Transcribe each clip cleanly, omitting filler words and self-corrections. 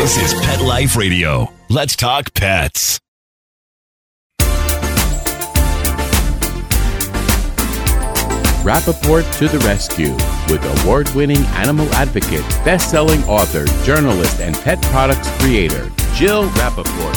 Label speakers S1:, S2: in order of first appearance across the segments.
S1: This is Pet Life Radio. Let's talk pets.
S2: Rappaport to the rescue with award-winning animal advocate, best-selling author, journalist, and pet products creator, Jill Rappaport.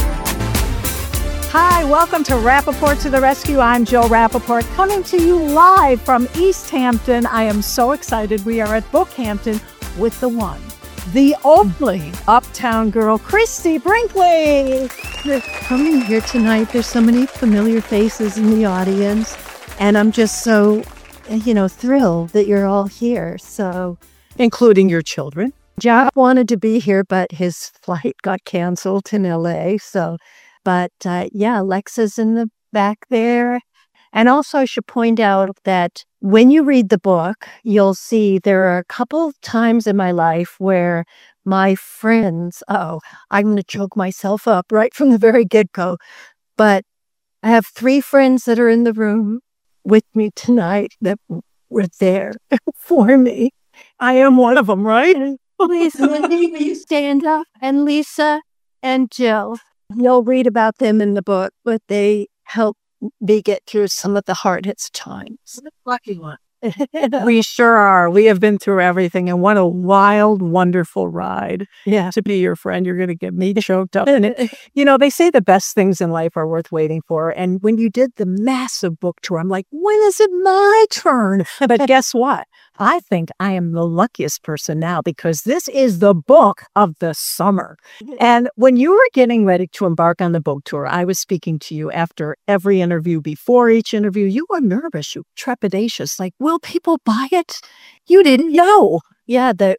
S3: Hi, welcome to Rappaport to the Rescue. I'm Jill Rappaport, coming to you live from East Hampton. I am so excited. We are at Bookhampton with the one, the only uptown girl, Christy Brinkley.
S4: We're coming here tonight. There's so many familiar faces in the audience, and I'm just so thrilled that you're all here. So,
S3: including your children.
S4: Jack wanted to be here, but his flight got canceled in LA. But Alexa's in the back there. And also I should point out that when you read the book, you'll see there are a couple of times in my life where my friends, I'm going to choke myself up right from the very get-go. But I have 3 friends that are in the room with me tonight that were there for me.
S3: I am one of them, right?
S4: Please, will you stand up? And Lisa and Jill, you'll read about them in the book, but they helped me get through some of the hardest times.
S3: Lucky one. We sure are. We have been through everything, and what a wild, wonderful ride.
S4: Yeah.
S3: To be your friend, you're going to get me choked up. And they say the best things in life are worth waiting for. And when you did the massive book tour, I'm like, when is it my turn? But guess what? I think I am the luckiest person now because this is the book of the summer. And when you were getting ready to embark on the book tour, I was speaking to you after every interview, before each interview. You were nervous, you trepidatious, like, will people buy it? You didn't know.
S4: Yeah, the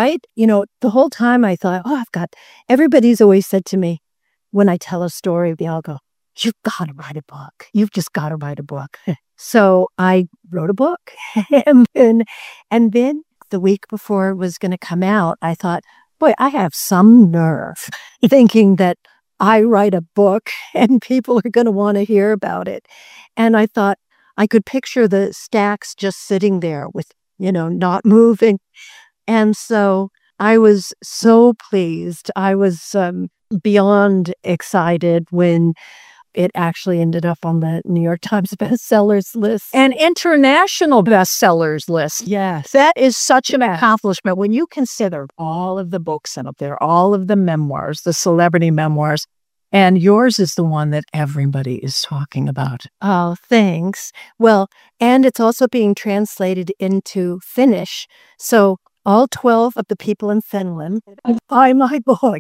S4: whole time I thought, everybody's always said to me, when I tell a story, they all go, you've got to write a book. You've just got to write a book. So I wrote a book. and then the week before it was going to come out, I thought, boy, I have some nerve thinking that I write a book and people are going to want to hear about it. And I thought I could picture the stacks just sitting there with, not moving. And so I was so pleased. I was beyond excited when it actually ended up on the New York Times bestsellers list.
S3: An international bestsellers list.
S4: Yes.
S3: That is such an accomplishment when you consider all of the books up there, all of the memoirs, the celebrity memoirs, and yours is the one that everybody is talking about.
S4: Oh, thanks. Well, and it's also being translated into Finnish. So all 12 of the people in Finland buy my book.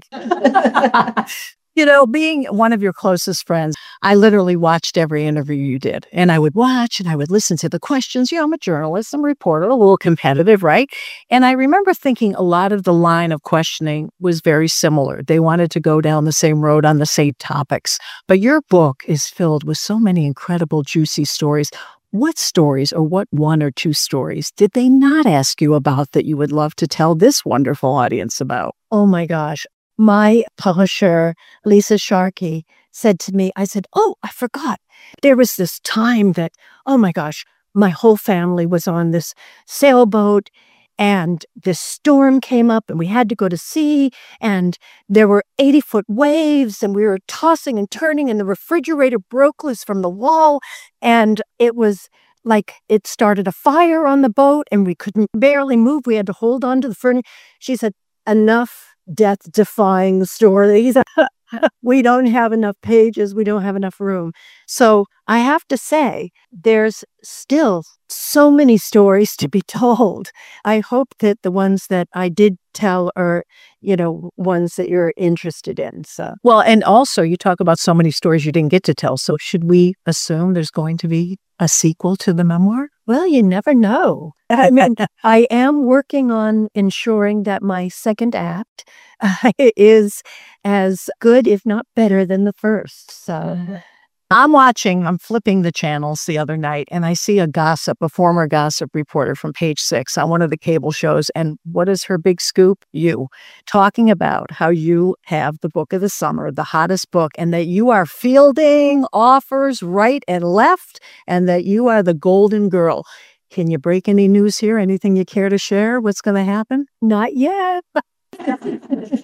S3: Being one of your closest friends, I literally watched every interview you did. And I would watch and I would listen to the questions. I'm a journalist, I'm a reporter, a little competitive, right? And I remember thinking a lot of the line of questioning was very similar. They wanted to go down the same road on the same topics. But your book is filled with so many incredible, juicy stories. What stories, or what 1 or 2 stories, did they not ask you about that you would love to tell this wonderful audience about?
S4: Oh my gosh. My publisher, Lisa Sharkey, said to me, I said, I forgot. There was this time that, oh my gosh, my whole family was on this sailboat and this storm came up and we had to go to sea and there were 80-foot waves and we were tossing and turning and the refrigerator broke loose from the wall and it was like it started a fire on the boat and we couldn't barely move. We had to hold on to the furniture. She said, enough death-defying stories. We don't have enough pages. We don't have enough room. So I have to say, there's still so many stories to be told. I hope that the ones that I did tell are, ones that you're interested in. So,
S3: well, and also you talk about so many stories you didn't get to tell. So should we assume there's going to be a sequel to the memoir?
S4: Well, you never know. I mean, I am working on ensuring that my second act is as good, if not better, than the first. So
S3: I'm flipping the channels the other night, and I see a former gossip reporter from Page Six on one of the cable shows. And what is her big scoop? You talking about how you have the book of the summer, the hottest book, and that you are fielding offers right and left, and that you are the golden girl. Can you break any news here? Anything you care to share? What's going to happen?
S4: Not yet.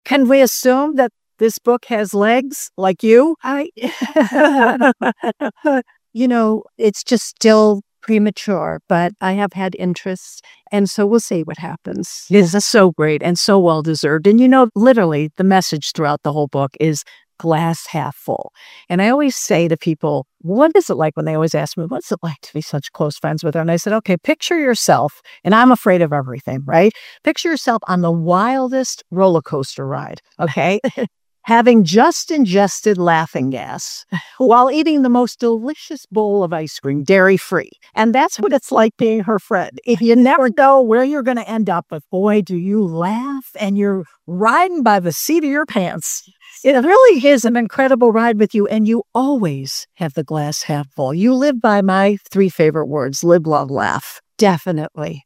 S3: Can we assume that this book has legs like you?
S4: It's just still premature, but I have had interest. And so we'll see what happens.
S3: This is so great and so well-deserved. And literally the message throughout the whole book is glass half full. And I always say to people, what is it like when they always ask me, what's it like to be such close friends with her? And I said, okay, picture yourself, and I'm afraid of everything, right? Picture yourself on the wildest roller coaster ride, okay? Having just ingested laughing gas while eating the most delicious bowl of ice cream, dairy-free. And that's what it's like being her friend. If you never know where you're going to end up, but boy, do you laugh, and you're riding by the seat of your pants. It really is an incredible ride with you, and you always have the glass half full. You live by my 3 favorite words: live, love, laugh.
S4: Definitely.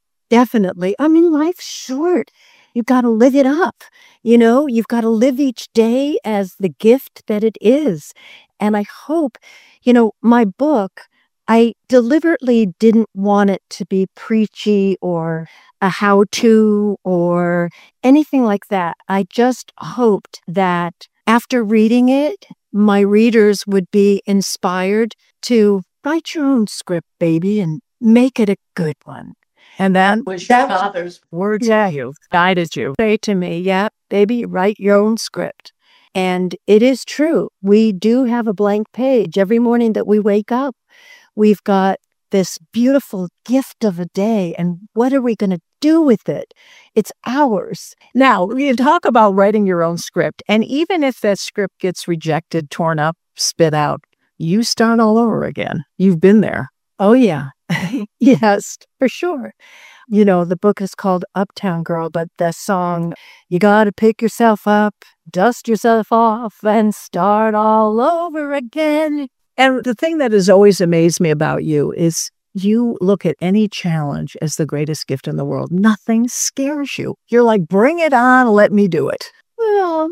S4: I mean, life's short. You've got to live it up. You've got to live each day as the gift that it is. And I hope, my book, I deliberately didn't want it to be preachy or a how-to or anything like that. I just hoped that after reading it, my readers would be inspired to write your own script, baby, and make it a good one.
S3: And that was your father's words. Yeah, you guided you.
S4: Say to me, yeah, baby, write your own script. And it is true. We do have a blank page. Every morning that we wake up, we've got this beautiful gift of a day. And what are we going to do with it? It's ours.
S3: Now, you talk about writing your own script. And even if that script gets rejected, torn up, spit out, you start all over again. You've been there.
S4: Oh, yeah. Yes, for sure. The book is called Uptown Girl, but the song, you got to pick yourself up, dust yourself off, and start all over again.
S3: And the thing that has always amazed me about you is you look at any challenge as the greatest gift in the world. Nothing scares you. You're like, bring it on, let me do it.
S4: Well,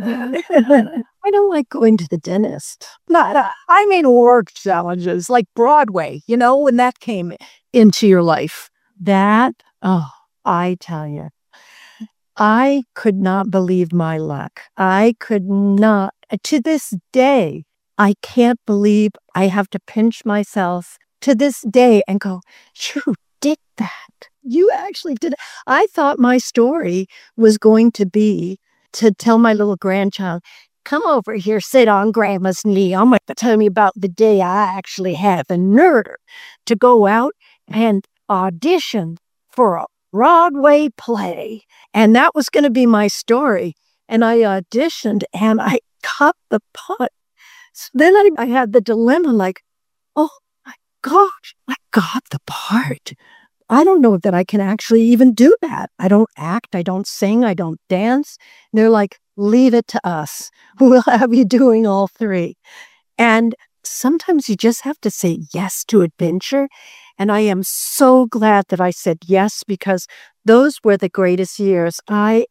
S4: I don't like going to the dentist.
S3: I mean work challenges like Broadway, when that came into your life.
S4: I tell you, I could not believe my luck. I could not, to this day, I can't believe I have to pinch myself to this day and go, you did that. You actually did it. I thought my story was going to be to tell my little grandchild, come over here, sit on grandma's knee. I'm going to tell me about the day I actually had the nerve to go out and audition for a Broadway play. And that was going to be my story. And I auditioned and I got the part. So then I had the dilemma like, oh my gosh, I got the part. I don't know that I can actually even do that. I don't act, I don't sing, I don't dance. And they're like, leave it to us. We'll have you doing all 3. And sometimes you just have to say yes to adventure. And I am so glad that I said yes, because those were the greatest years. I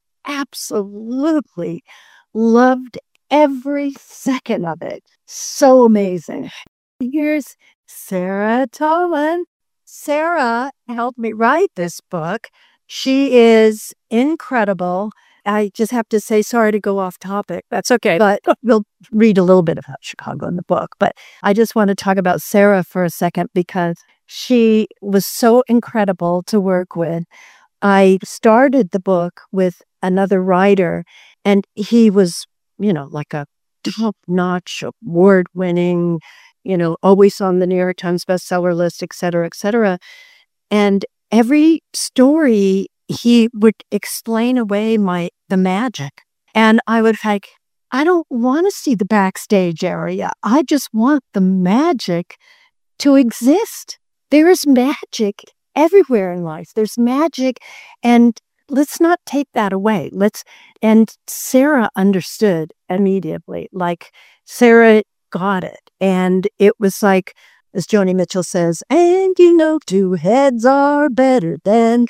S4: absolutely loved every second of it. So amazing. Here's Sarah Tolan. Sarah helped me write this book. She is incredible. I just have to say, sorry to go off topic.
S3: That's okay.
S4: But we'll read a little bit about Chicago in the book. But I just want to talk about Sarah for a second because she was so incredible to work with. I started the book with another writer, and he was, like a top-notch, award-winning, always on the New York Times bestseller list, et cetera, et cetera. And every story, he would explain away the magic. And I would like, I don't want to see the backstage area. I just want the magic to exist. There is magic everywhere in life. There's magic, and let's not take that away. And Sarah understood immediately. Like, Sarah got it. And it was like, as Joni Mitchell says, and 2 heads are better than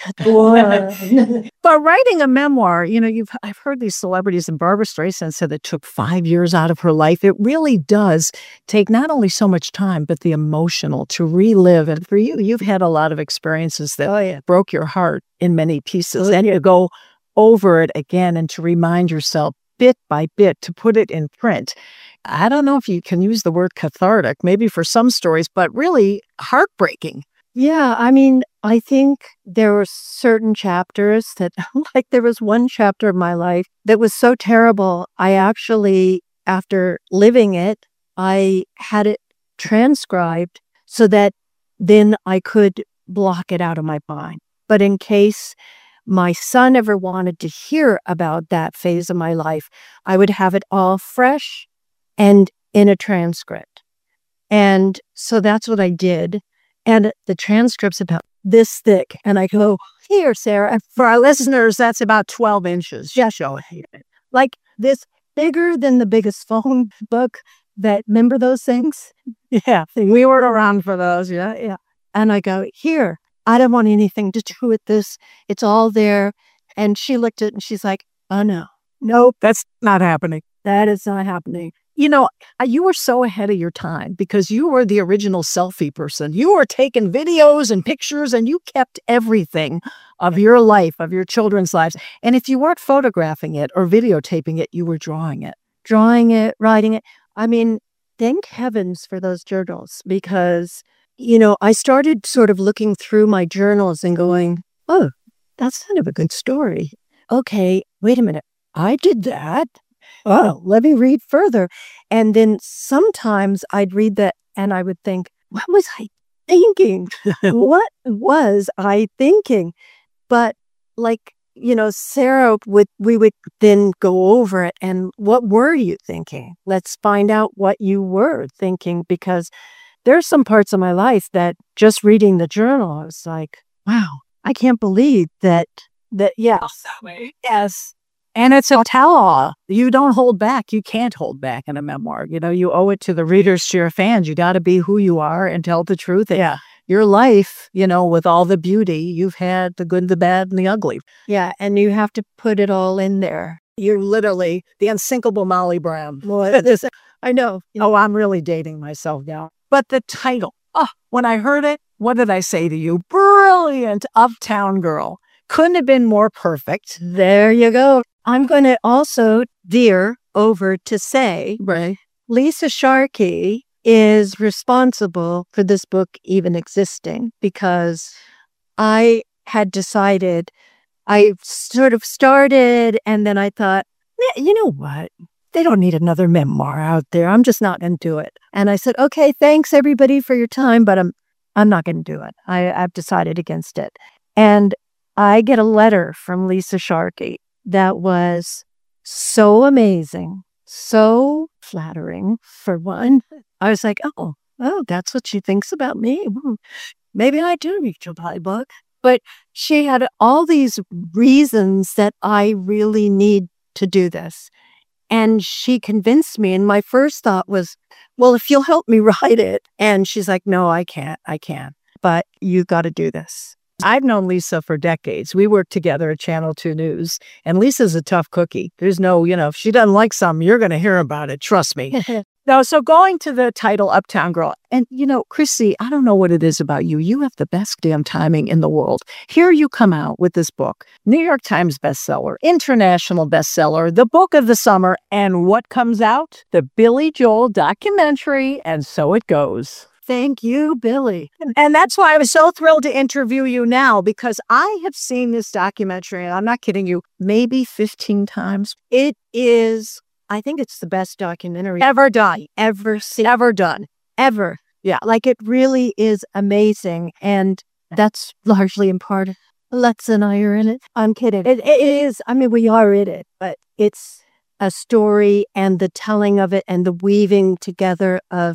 S4: one.
S3: But writing a memoir, I've heard these celebrities, and Barbara Streisand said it took 5 years out of her life. It really does take not only so much time, but the emotional to relive. And for you, you've had a lot of experiences that broke your heart in many pieces. And you go, over it again and to remind yourself bit by bit to put it in print. I don't know if you can use the word cathartic, maybe for some stories, but really heartbreaking.
S4: Yeah, I mean, I think there were certain chapters that, like there was one chapter of my life that was so terrible. I actually, after living it, I had it transcribed so that then I could block it out of my mind. But in case my son ever wanted to hear about that phase of my life, I would have it all fresh and in a transcript. And so that's what I did. And the transcript's about this thick. And I go, here, Sarah.
S3: For our listeners, that's about 12 inches.
S4: Just show it. Like this, bigger than the biggest phone book. That, remember those things?
S3: Yeah, we were around for those. Yeah.
S4: And I go, here, I don't want anything to do with this. It's all there. And she looked at it and she's like, oh, no.
S3: Nope, that's not happening.
S4: That is not happening.
S3: You know, you were so ahead of your time because you were the original selfie person. You were taking videos and pictures and you kept everything of your life, of your children's lives. And if you weren't photographing it or videotaping it, you were drawing it.
S4: Drawing it, writing it. I mean, thank heavens for those journals because, you know, I started sort of looking through my journals and going, oh, that's kind of a good story. Okay, wait a minute. I did that. Oh, let me read further. And then sometimes I'd read that and I would think, what was I thinking? What was I thinking? But like, you know, we would then go over it and what were you thinking? Let's find out what you were thinking because there's some parts of my life that just reading the journal, I was like, wow, I can't believe that, yes.
S3: That way. Yes. And it's a tell-all. You don't hold back. You can't hold back in a memoir. You know, you owe it to the readers, to your fans. You got to be who you are and tell the truth. Yeah. Your life, you know, with all the beauty, you've had the good, the bad, and the ugly.
S4: Yeah, and you have to put it all in there.
S3: You're literally the unsinkable Molly Brown.
S4: I know.
S3: Oh, I'm really dating myself now. But the title, when I heard it, what did I say to you? Brilliant Uptown Girl. Couldn't have been more perfect.
S4: There you go. I'm going to also veer over to say,
S3: right,
S4: Lisa Sharkey is responsible for this book even existing because I had decided, I sort of started and then I thought, you know what? They don't need another memoir out there. I'm just not going to do it. And I said, okay, thanks everybody for your time, but I'm not going to do it. I've decided against it. And I get a letter from Lisa Sharkey that was so amazing, so flattering for one. I was like, oh, that's what she thinks about me. Maybe I do read your book. But she had all these reasons that I really need to do this. And she convinced me. And my first thought was, well, if you'll help me write it. And she's like, no, I can't. But you got to do this.
S3: I've known Lisa for decades. We worked together at Channel 2 News, and Lisa's a tough cookie. There's no, if she doesn't like something, you're going to hear about it. Trust me. No, so going to the title Uptown Girl, and Chrissy, I don't know what it is about you. You have the best damn timing in the world. Here you come out with this book, New York Times bestseller, international bestseller, the book of the summer, and what comes out? The Billy Joel documentary, And So It Goes.
S4: Thank you, Billy.
S3: And that's why I was so thrilled to interview you now, because I have seen this documentary, and I'm not kidding you, maybe 15 times.
S4: It is, I think it's the best documentary
S3: ever done.
S4: Ever seen.
S3: Ever done.
S4: Ever.
S3: Yeah.
S4: Like it really is amazing. And that's largely in part, Lex and I are in it. I'm kidding. It is. I mean, we are in it, but it's a story and the telling of it and the weaving together of,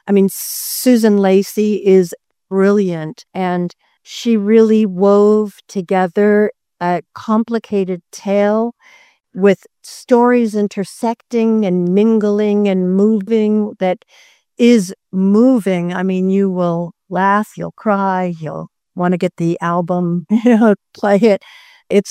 S4: Susan Lacey is brilliant, and she really wove together a complicated tale with stories intersecting and mingling and moving that is moving. You will laugh, you'll cry, you'll want to get the album, play it. It's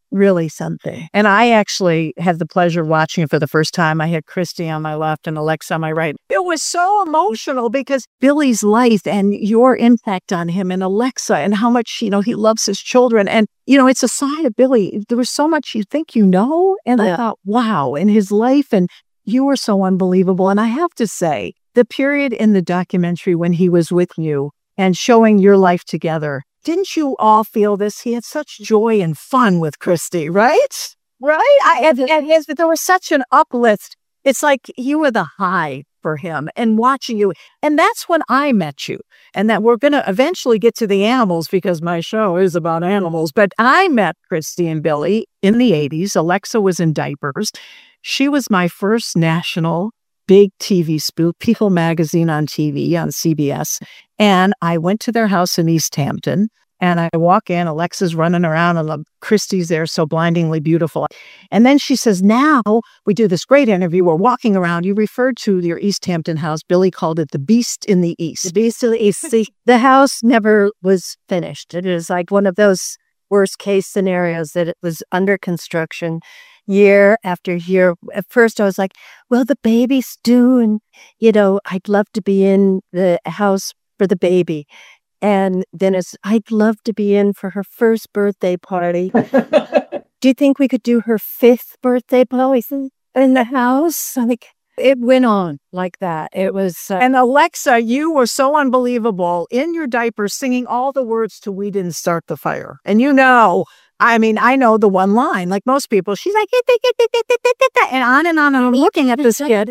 S4: really something.
S3: And I actually had the pleasure of watching it for the first time. I had Christy on my left and Alexa on my right. It was so emotional because Billy's life and your impact on him and Alexa and how much, he loves his children. And, it's a side of Billy. There was so much you think you know. And I thought, wow, in his life. And you were so unbelievable. And I have to say, the period in the documentary when he was with you and showing your life together, didn't you all feel this? He had such joy and fun with Christy, right? Right? There was such an uplift. It's like you were the high for him and watching you. And that's when I met you. And that we're going to eventually get to the animals because my show is about animals. But I met Christy and Billy in the 80s. Alexa was in diapers. She was my first national big TV spoof, People Magazine on TV, on CBS. And I went to their house in East Hampton. And I walk in, Alexa's running around, and Christy's there, so blindingly beautiful. And then she says, now we do this great interview. We're walking around. You referred to your East Hampton house. Billy called it the Beast in the East.
S4: The Beast in the East. See, the house never was finished. It is like one of those worst case scenarios that it was under construction year after year. At first I was like, well, the baby's due, and, I'd love to be in the house for the baby. And then I'd love to be in for her first birthday party. Do you think we could do her 5th birthday party in the house? It went on like that. It was...
S3: And Alexa, you were so unbelievable in your diapers singing all the words to We Didn't Start the Fire. And I know the one line, like most people. She's like, and on and on. And I'm looking at this kid.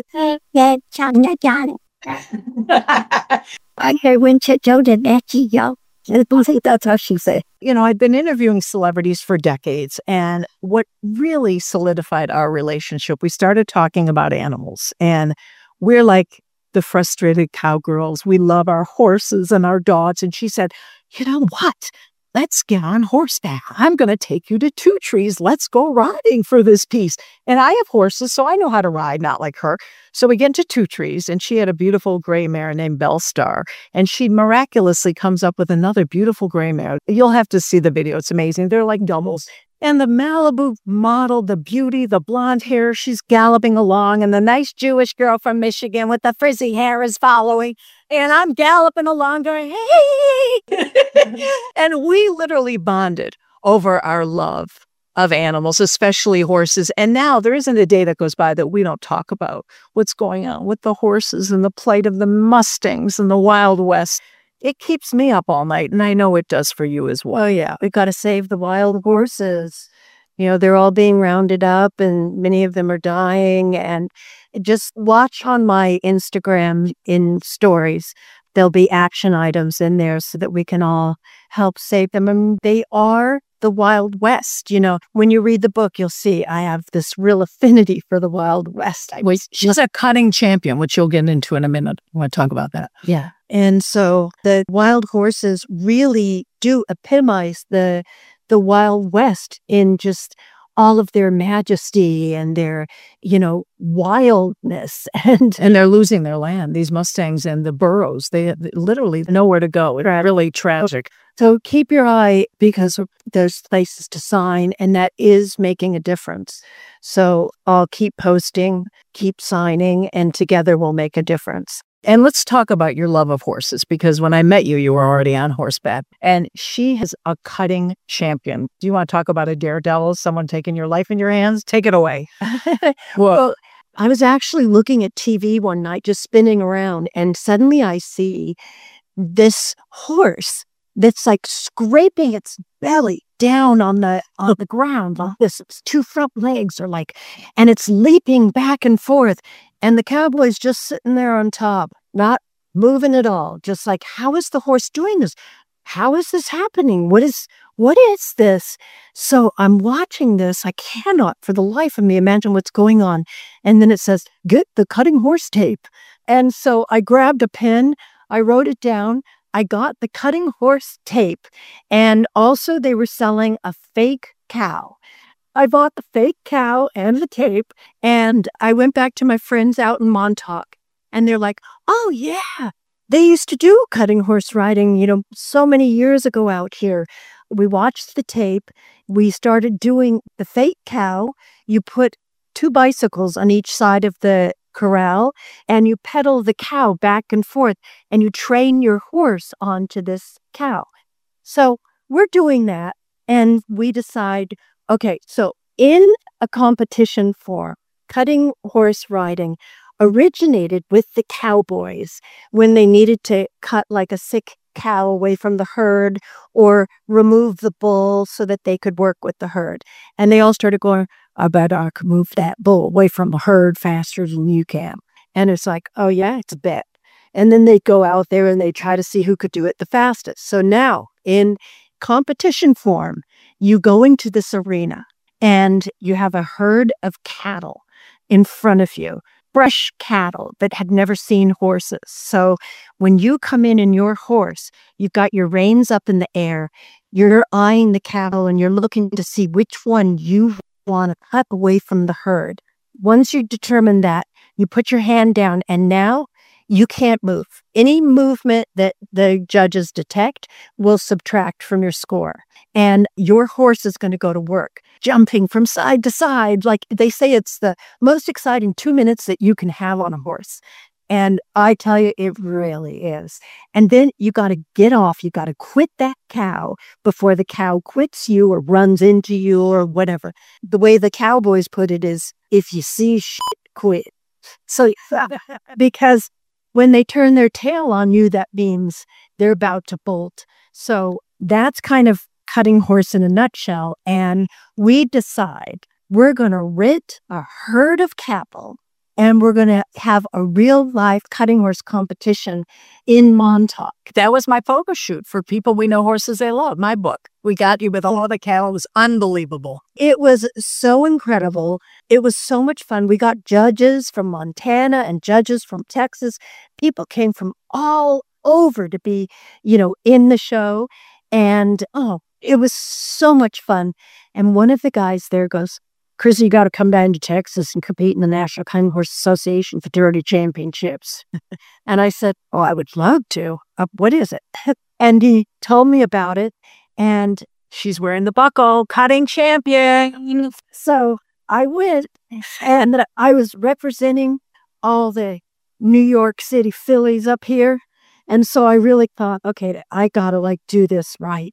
S4: I went to Joe to Becky, yo. That's how she said.
S3: I'd been interviewing celebrities for decades, and what really solidified our relationship, we started talking about animals, and we're like the frustrated cowgirls. We love our horses and our dogs. And she said, you know what? Let's get on horseback. I'm going to take you to Two Trees. Let's go riding for this piece. And I have horses, so I know how to ride, not like her. So we get to Two Trees, and she had a beautiful gray mare named Bellstar. And she miraculously comes up with another beautiful gray mare. You'll have to see the video. It's amazing. They're like doubles. And the Malibu model, the beauty, the blonde hair, she's galloping along. And the nice Jewish girl from Michigan with the frizzy hair is following. And I'm galloping along going, hey! And we literally bonded over our love of animals, especially horses. And now there isn't a day that goes by that we don't talk about what's going on with the horses and the plight of the Mustangs and the Wild West. It keeps me up all night, and I know it does for you as well.
S4: Oh, yeah. We've got to save the wild horses. They're all being rounded up, and many of them are dying. And just watch on my Instagram in stories. There'll be action items in there so that we can all help save them. And they are the Wild West. When you read the book, you'll see I have this real affinity for the Wild West.
S3: She's a cutting champion, which you'll get into in a minute. I want to talk about that.
S4: Yeah. And so the wild horses really do epitomize the Wild West in just all of their majesty and their, wildness. And
S3: they're losing their land, these Mustangs and the burros. They literally nowhere to go. It's really tragic.
S4: So keep your eye, because there's places to sign, and that is making a difference. So I'll keep posting, keep signing, and together we'll make a difference.
S3: And let's talk about your love of horses, because when I met you, you were already on horseback. And she is a cutting champion. Do you want to talk about a daredevil, someone taking your life in your hands? Take it away.
S4: Well, I was actually looking at TV one night, just spinning around, and suddenly I see this horse that's like scraping its belly down on the ground like this. Its 2 front legs are like, and it's leaping back and forth. And the cowboy's just sitting there on top, not moving at all. Just like, how is the horse doing this? How is this happening? What is this? So I'm watching this. I cannot for the life of me imagine what's going on. And then it says, get the cutting horse tape. And so I grabbed a pen. I wrote it down. I got the cutting horse tape. And also they were selling a fake cow. I bought the fake cow and the tape, and I went back to my friends out in Montauk, and they're like, oh, yeah, they used to do cutting horse riding, so many years ago out here. we watched the tape. We started doing the fake cow. You put 2 bicycles on each side of the corral, and you pedal the cow back and forth, and you train your horse onto this cow. So we're doing that, and we decide, okay, so in a competition form, cutting horse riding originated with the cowboys when they needed to cut like a sick cow away from the herd or remove the bull so that they could work with the herd. And they all started going, I bet I could move that bull away from the herd faster than you can. And it's like, oh yeah, it's a bet. And then they go out there and they try to see who could do it the fastest. So now in competition form, you go into this arena and you have a herd of cattle in front of you, fresh cattle that had never seen horses. So when you come in your horse, you've got your reins up in the air, you're eyeing the cattle and you're looking to see which one you want to cut away from the herd. Once you determine that, you put your hand down and now you can't move. Any movement that the judges detect will subtract from your score. And your horse is going to go to work, jumping from side to side. Like they say, it's the most exciting 2 minutes that you can have on a horse. And I tell you, it really is. And then you got to get off. You got to quit that cow before the cow quits you or runs into you or whatever. The way the cowboys put it is, if you see shit, quit. So, because when they turn their tail on you, that means they're about to bolt. So that's kind of cutting horse in a nutshell. And we decide we're going to rid a herd of cattle and we're going to have a real life cutting horse competition in Montauk.
S3: That was my photo shoot for People We Know Horses They Love, my book. We got you with all the cattle. It was unbelievable.
S4: It was so incredible. It was so much fun. We got judges from Montana and judges from Texas. People came from all over to be, in the show. And, it was so much fun. And one of the guys there goes, Chrissy, you got to come down to Texas and compete in the National Cutting Horse Association Fraternity Championships. And I said, oh, I would love to. What is it? And he told me about it. And
S3: she's wearing the buckle, cutting champion.
S4: So I went and I was representing all the New York City fillies up here. And so I really thought, okay, I got to do this right,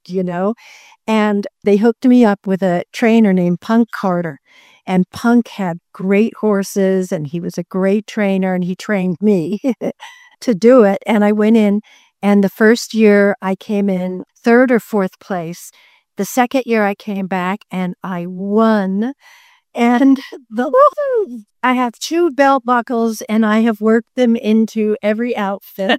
S4: And they hooked me up with a trainer named Punk Carter. And Punk had great horses and he was a great trainer and he trained me to do it. And I went in and the first year I came in 3rd or 4th place. The second year I came back and I won. And I have 2 belt buckles and I have worked them into every outfit.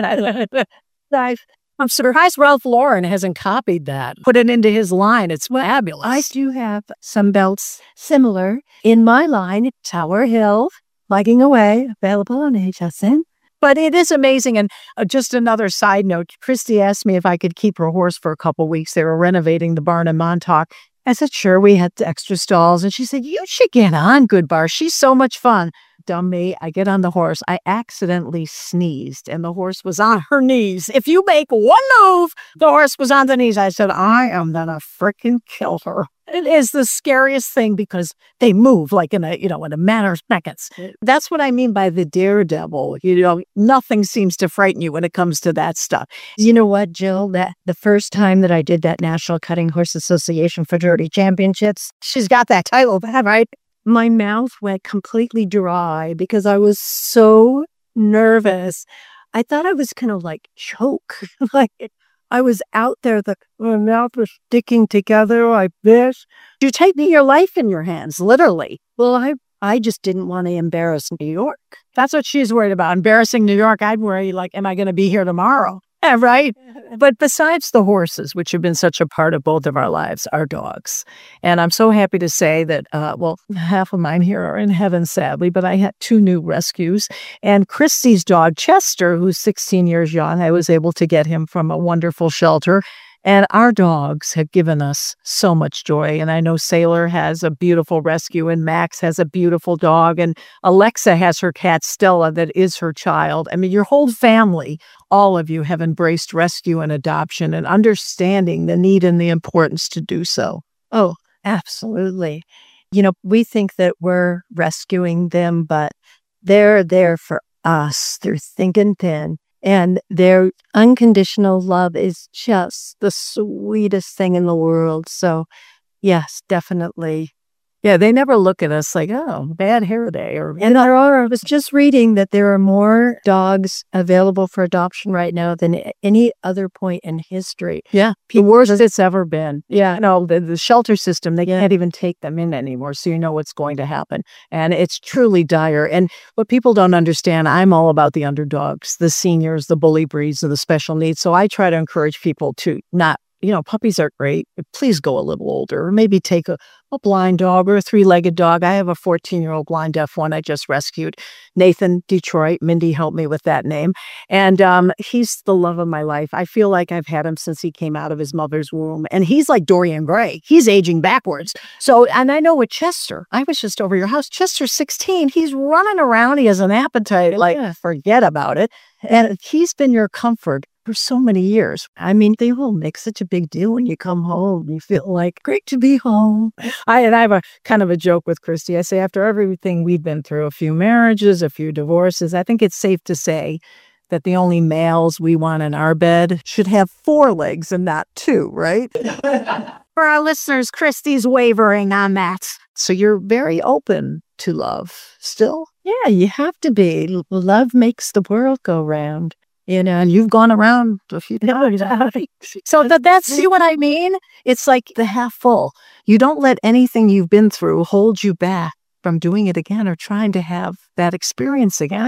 S3: I'm surprised Ralph Lauren hasn't copied that, put it into his line. It's fabulous.
S4: I do have some belts similar in my line. Tower Hill, Plugging Away, available on HSN.
S3: But it is amazing. And just another side note, Christy asked me if I could keep her horse for a couple of weeks. They were renovating the barn in Montauk. I said, sure, we had extra stalls. And she said, you should get on Goodbar. She's so much fun. Dumb me, I get on the horse. I accidentally sneezed and the horse was on her knees. If you make one move, the horse was on the knees. I said, I am going to freaking kill her. It is the scariest thing because they move in a matter of seconds. That's what I mean by the daredevil. Nothing seems to frighten you when it comes to that stuff.
S4: You know what, Jill? That the first time that I did that National Cutting Horse Association Fraternity Championships,
S3: she's got that title, right?
S4: My mouth went completely dry because I was so nervous. I thought I was going to choke. I was out there, my mouth was sticking together like this.
S3: You're taking your life in your hands, literally.
S4: Well, I just didn't want to embarrass New York.
S3: That's what she's worried about. Embarrassing New York, I'd worry, am I going to be here tomorrow? Yeah, right. But besides the horses, which have been such a part of both of our lives, our dogs. And I'm so happy to say that, half of mine here are in heaven, sadly, but I had 2 new rescues. And Christy's dog, Chester, who's 16 years young, I was able to get him from a wonderful shelter. And our dogs have given us so much joy. And I know Sailor has a beautiful rescue, and Max has a beautiful dog, and Alexa has her cat Stella that is her child. I mean, your whole family, all of you have embraced rescue and adoption and understanding the need and the importance to do so.
S4: Oh, absolutely. You know, we think that we're rescuing them, but they're there for us through thick and thin. And their unconditional love is just the sweetest thing in the world. So, yes, definitely.
S3: Yeah, they never look at us like, oh, bad hair day.
S4: And I was just reading that there are more dogs available for adoption right now than any other point in history.
S3: Yeah, the worst it's ever been. Yeah, no, the shelter system, they can't even take them in anymore. So you know what's going to happen. And it's truly dire. And what people don't understand, I'm all about the underdogs, the seniors, the bully breeds, and the special needs. So I try to encourage people to not, puppies are great, but please go a little older, or maybe take a blind dog or a 3-legged dog. I have a 14-year-old blind deaf one I just rescued. Nathan, Detroit. Mindy helped me with that name. And he's the love of my life. I feel like I've had him since he came out of his mother's womb. And he's like Dorian Gray. He's aging backwards. So, and I know with Chester, I was just over your house. Chester's 16. He's running around. He has an appetite. Forget about it. And he's been your comfort for so many years. I mean, they will make such a big deal when you come home. You feel like, great to be home. I have a kind of a joke with Christy. I say, after everything we've been through, a few marriages, a few divorces, I think it's safe to say that the only males we want in our bed should have 4 legs and not 2, right? For our listeners, Christy's wavering on that. So you're very open to love still?
S4: Yeah, you have to be. Love makes the world go round.
S3: And you've gone around a few times. So that's, see what I mean? It's like the half full. You don't let anything you've been through hold you back from doing it again or trying to have that experience again.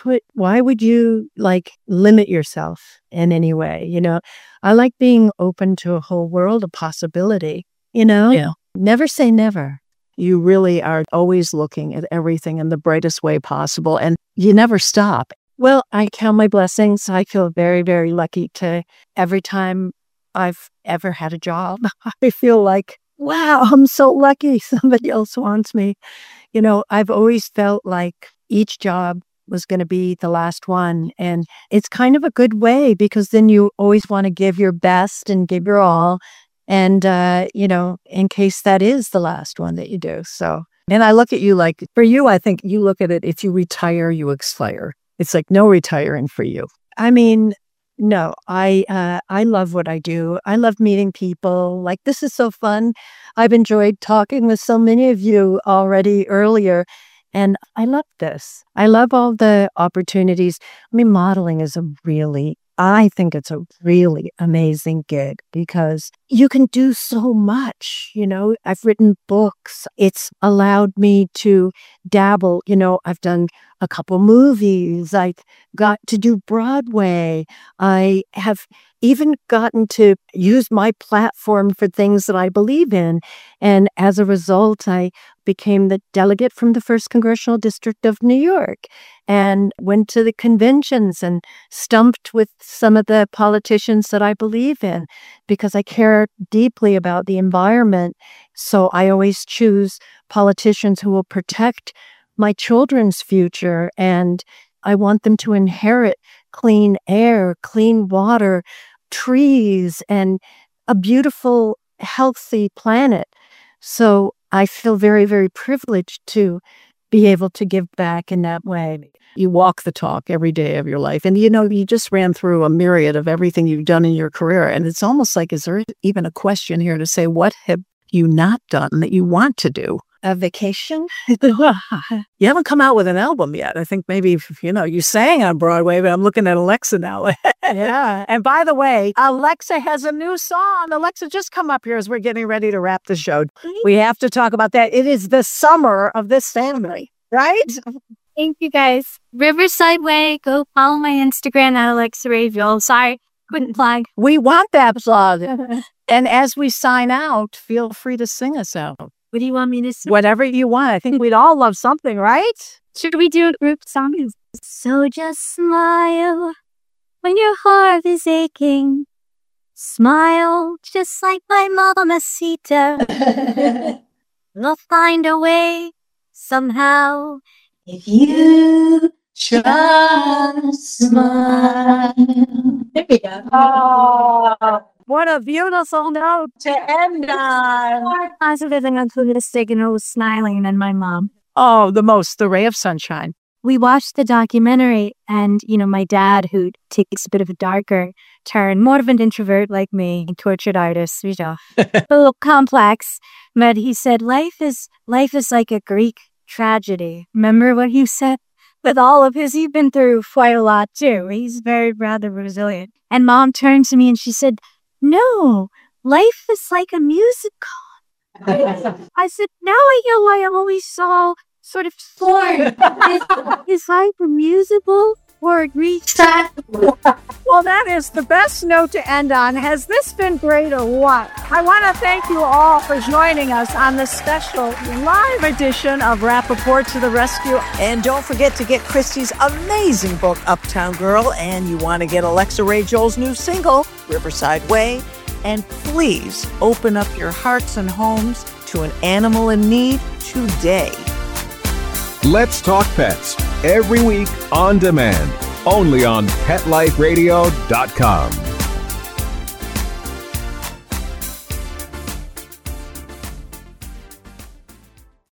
S4: Why would you limit yourself in any way? I like being open to a whole world of possibility,
S3: Yeah.
S4: Never say never.
S3: You really are always looking at everything in the brightest way possible, and you never stop.
S4: Well, I count my blessings. I feel very, very lucky to every time I've ever had a job. I feel like, wow, I'm so lucky somebody else wants me. I've always felt like each job was going to be the last one. And it's kind of a good way because then you always want to give your best and give your all. And, in case that is the last one that you do. So,
S3: and I look at you like, for you, I think you look at it, if you retire, you expire. It's like no retiring for you.
S4: I mean, no, I love what I do. I love meeting people. This is so fun. I've enjoyed talking with so many of you already earlier. And I love this. I love all the opportunities. I mean, modeling is I think it's a really amazing gig because you can do so much. I've written books. It's allowed me to dabble. I've done a couple movies. I got to do Broadway. I have even gotten to use my platform for things that I believe in. And as a result, I became the delegate from the 1st Congressional District of New York and went to the conventions and stumped with some of the politicians that I believe in because I care deeply about the environment. So I always choose politicians who will protect my children's future, and I want them to inherit clean air, clean water, trees, and a beautiful, healthy planet. So I feel very, very privileged to be able to give back in that way.
S3: You walk the talk every day of your life. And, you just ran through a myriad of everything you've done in your career. And it's almost like, is there even a question here to say, what have you not done that you want to do?
S4: A vacation?
S3: You haven't come out with an album yet. I think maybe, you sang on Broadway, but I'm looking at Alexa now. Yeah. And by the way, Alexa has a new song. Alexa, just come up here as we're getting ready to wrap the show. We have to talk about that. It is the summer of this family, right?
S5: Thank you, guys. Riverside Way. Go follow my Instagram at Alexa Rayfield. Sorry, couldn't plug.
S3: We want that plug. And as we sign out, feel free to sing us out.
S5: What do you want me to sing?
S3: Whatever you want. I think we'd all love something, right?
S5: Should we do a group song? So just smile when your heart is aching. Smile just like my mamacita. We'll find a way somehow. If you just smile. There we go.
S3: Oh, what a beautiful note to end on.
S5: Positive and optimistic, and I was smiling, and my mom.
S3: Oh, the ray of sunshine.
S5: We watched the documentary, and, my dad, who takes a bit of a darker turn, more of an introvert like me, tortured artist, a little complex, but he said, life is like a Greek tragedy. Remember what he said? With all of his, he's been through quite a lot too. He's very rather resilient. And Mom turned to me and she said, no, life is like a musical. I said, now I know why I always saw sort of form. It's like a musical or a Greek tragedy.
S3: Well, that is the best note to end on. Has this been great or what? I want to thank you all for joining us on this special live edition of Rappaport to the Rescue.
S6: And don't forget to get Christy's amazing book, Uptown Girl, and you want to get Alexa Ray Joel's new single, Riverside Way. And please open up your hearts and homes to an animal in need today.
S1: Let's Talk Pets, every week on demand, only on PetLifeRadio.com.